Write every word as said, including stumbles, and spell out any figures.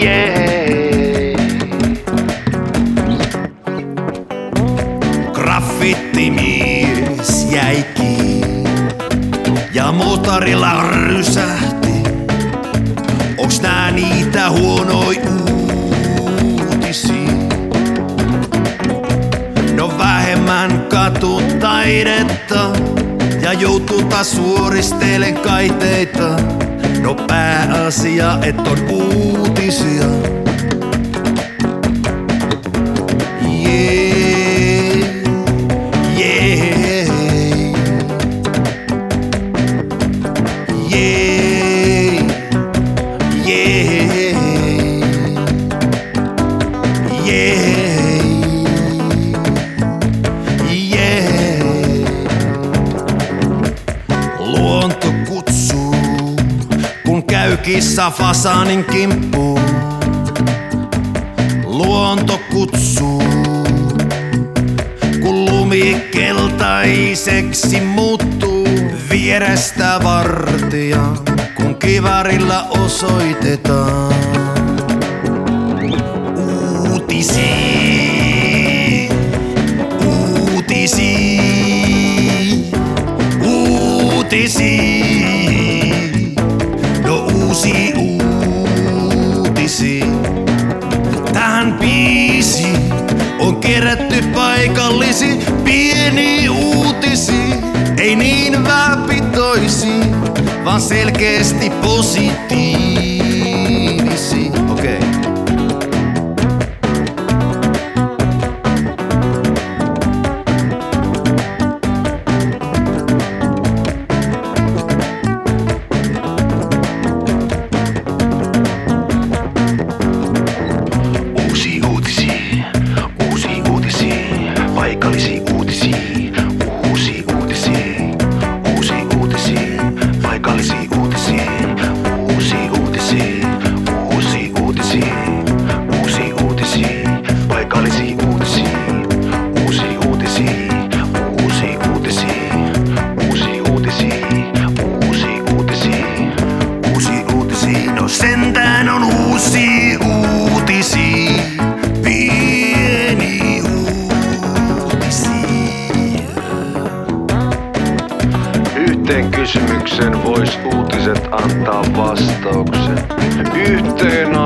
yeah. Graffittimies jäi kiinni ja motorilla rysähti. Onks nää niitä huonoi uutisia? No vähemmän katutaidetta ja joutuu taas suoristelen kaiteita. No pääasia, et on uutisia. Yeah, yeah, yeah, yeah, yeah, yeah. Luonto kutsuu, kun käy kissa fasaanin kimppuun. Luonto kutsuu, kun lumi keltaiseksi muuttuu. Vierestä vartija, kun kivarilla osoitetaan uutisia, uutisia, uutisia. No uusi uutisia. Tähän biisiin on kerätty paikallisi pieni uutisia. Ei niin vähäpitoisia, vaan selkeästi positiivisia. Okei. Okay. Paikallisia uutisia, uusia uutisia, uusia uutisia, paikallisia uutisia, uusia uutisia, uusia uutisia, uusia uutisia, paikallisia uutisia, uusia uutisia, uusia uutisia, uusia uutisia, uusia uutisia, uusia uutisia. No sentään on uusia uutisia. Yhteen kysymykseen vois uutiset antaa vastauksen. Yhteen